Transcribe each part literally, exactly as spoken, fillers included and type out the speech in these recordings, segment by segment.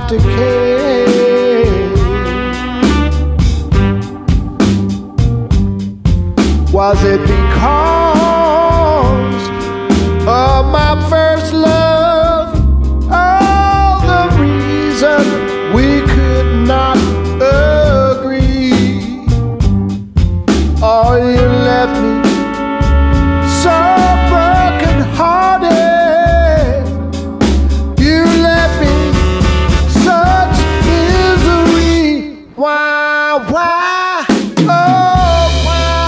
have to care? Was it because of my first love? Oh, the reason we could not agree. Oh, you left me so broken hearted. You left me such misery. Why, why, oh why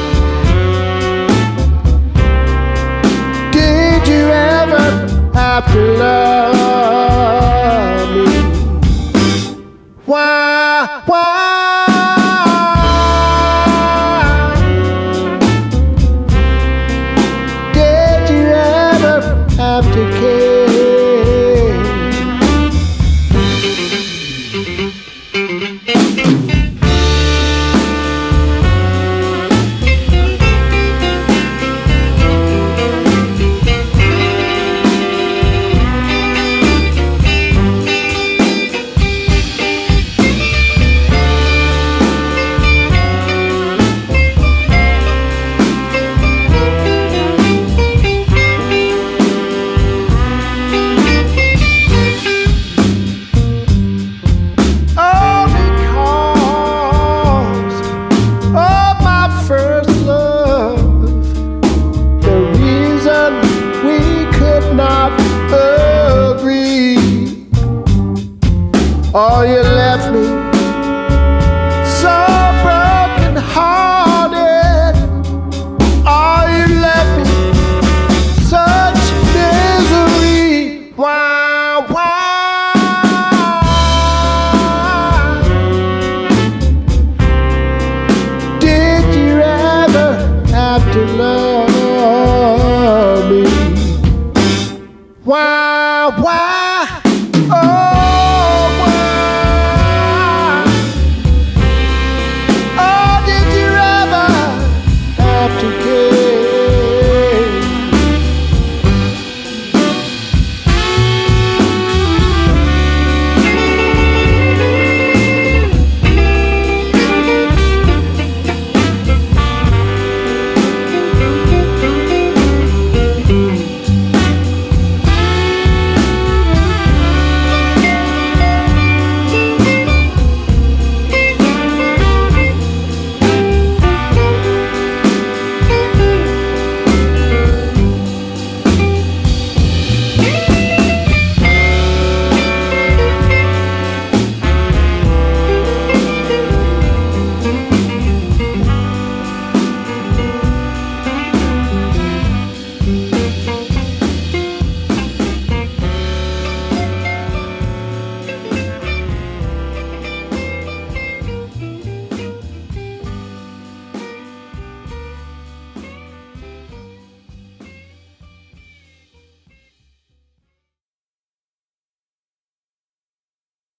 did you ever have to love me? Why, why have to care? Oh, you left me so broken hearted. Oh, you left me such misery. Why, why did you ever have to love me? Why, why